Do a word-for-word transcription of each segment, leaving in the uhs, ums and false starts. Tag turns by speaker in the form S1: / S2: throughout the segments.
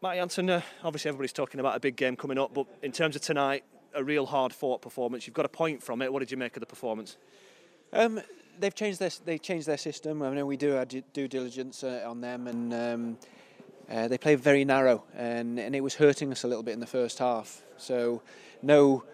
S1: Matty Anton, uh, obviously everybody's talking about a big game coming up, but in terms of tonight, a real hard-fought performance. You've got a point from it. What did you make of the performance?
S2: Um, they've changed their they changed their system. I know we do our due diligence uh, on them, and um, uh, they play very narrow, and, and it was hurting us a little bit in the first half. So, no.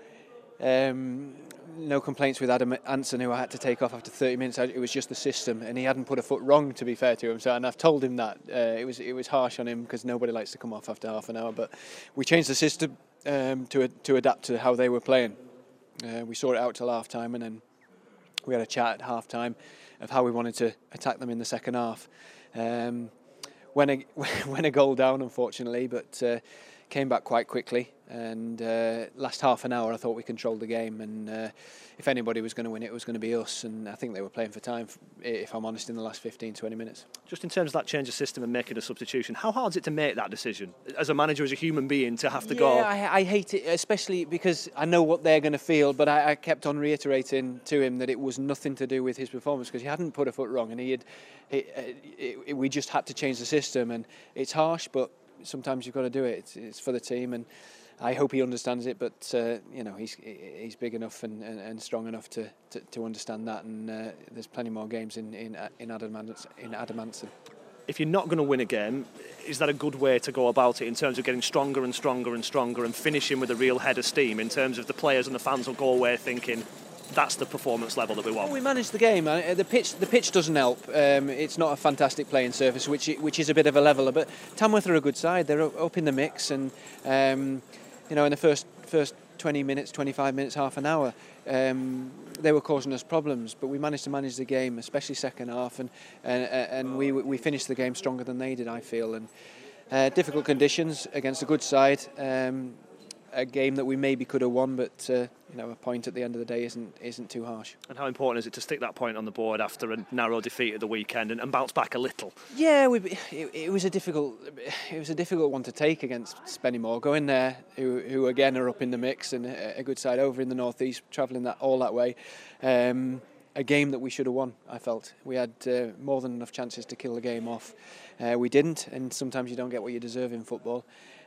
S2: Um, no complaints with Adam Anson, who I had to take off after thirty minutes. It was just the system, and he hadn't put a foot wrong, to be fair to him. So, and I've told him that uh, it was it was harsh on him because nobody likes to come off after half an hour. But we changed the system um, to to adapt to how they were playing. Uh, we saw it out till half time, and then we had a chat at half time of how we wanted to attack them in the second half. Um, when a when a goal down, unfortunately, but uh, came back quite quickly. And uh, last half an hour, I thought we controlled the game. And uh, if anybody was going to win it, it was going to be us. And I think they were playing for time, if I'm honest, in the last fifteen, twenty minutes.
S1: Just in terms of that change of system and making a substitution, how hard is it to make that decision as a manager, as a human being, to have to
S2: yeah,
S1: go?
S2: Yeah, I, I hate it, especially because I know what they're going to feel. But I, I kept on reiterating to him that it was nothing to do with his performance, because he hadn't put a foot wrong, and he had. It, it, it, we just had to change the system, and it's harsh, but sometimes you've got to do it. It's, it's for the team, and I hope he understands it, but uh, you know, he's he's big enough and, and, and strong enough to, to, to understand that, and uh, there's plenty more games in in in Adamant in Adamanton.
S1: If you're not going to win a game, is that a good way to go about it in terms of getting stronger and stronger and stronger and finishing with a real head of steam, in terms of the players and the fans will go away thinking that's the performance level that we want?
S2: Well, we managed the game. The pitch the pitch doesn't help. Um, it's not a fantastic playing surface, which which is a bit of a leveller, but Tamworth are a good side. They're up in the mix, and um, you know, in the first first twenty minutes, twenty-five minutes, half an hour, um, they were causing us problems. But we managed to manage the game, especially second half, and and, and we we finished the game stronger than they did, I feel. And uh, difficult conditions against a good side. Um, a game that we maybe could have won, but uh, you know, a point at the end of the day isn't isn't too harsh.
S1: And how important is it to stick that point on the board after a narrow defeat at the weekend and, and bounce back a little?
S2: Yeah, we, it, it was a difficult it was a difficult one to take against Spennymoor. Going there, who, who again are up in the mix, and a, a good side over in the northeast, travelling that all that way. Um, a game that we should have won, I felt. We had uh, more than enough chances to kill the game off. Uh, we didn't, and sometimes you don't get what you deserve in football.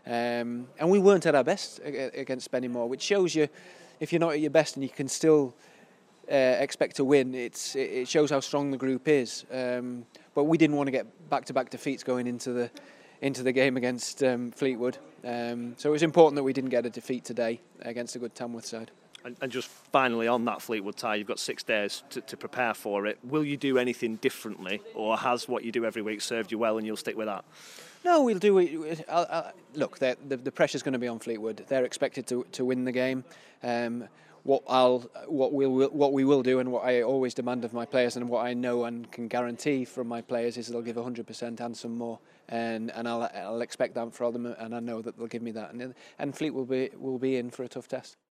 S2: Um, and we weren't at our best against Spennymoor, which shows you, if you're not at your best and you can still uh, expect to win, it's it shows how strong the group is. Um, but we didn't want to get back-to-back defeats going into the into the game against um, Fleetwood. Um, so it was important that we didn't get a defeat today against a good Tamworth side.
S1: And, and just finally on that Fleetwood tie, you've got six days to, to prepare for it. Will you do anything differently, or has what you do every week served you well and you'll stick with that?
S2: No, we'll do it. I'll, I'll, look, the, the pressure's going to be on Fleetwood. They're expected to, to win the game. Um, what I'll, what we'll, what we will do, and what I always demand of my players, and what I know and can guarantee from my players, is they'll give one hundred percent and some more. And and I'll, I'll expect that from them, and I know that they'll give me that. And and Fleet will be will be in for a tough test.